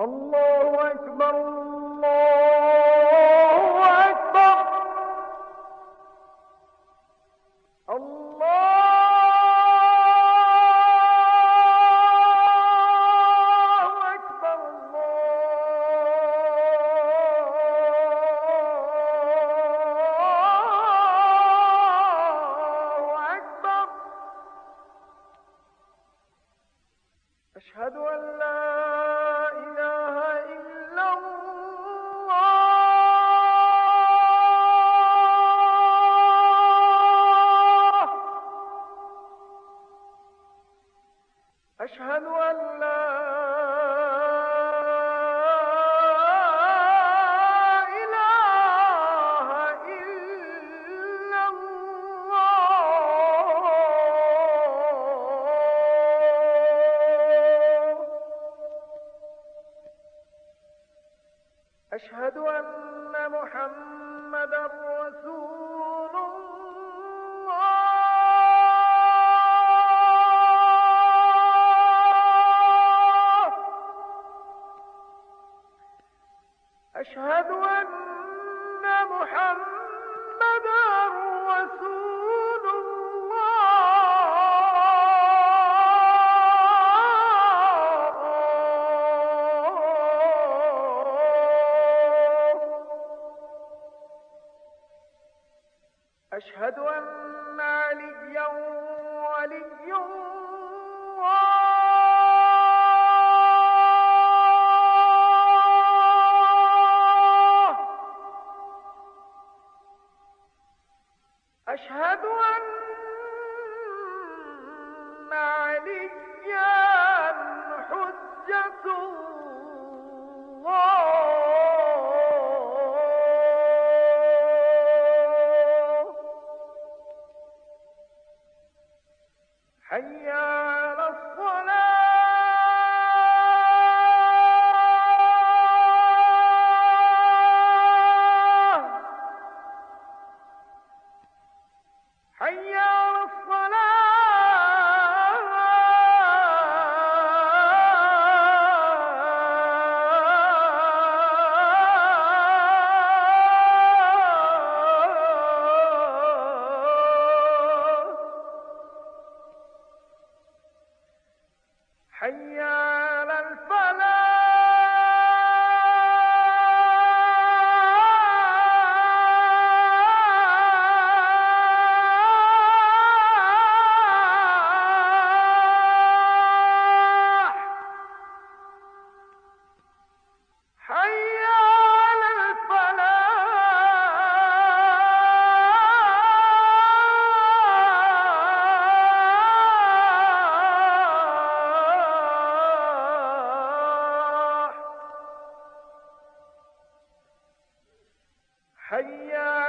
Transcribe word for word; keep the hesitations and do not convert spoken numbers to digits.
الله أكبر الله أكبر. الله أكبر الله أكبر. أشهد أن لا إله إلا الله. أشهد أن لا إله إلا الله. أشهد أن محمدا رسول الله. أشهد أن محمدا رسول الله. أشهد أن عليا ولي الله. أشهد أن عليا حجة الله. حي على الصلاة. حي على الصلاة. حي على الفلاح. حي على الفلاح. حي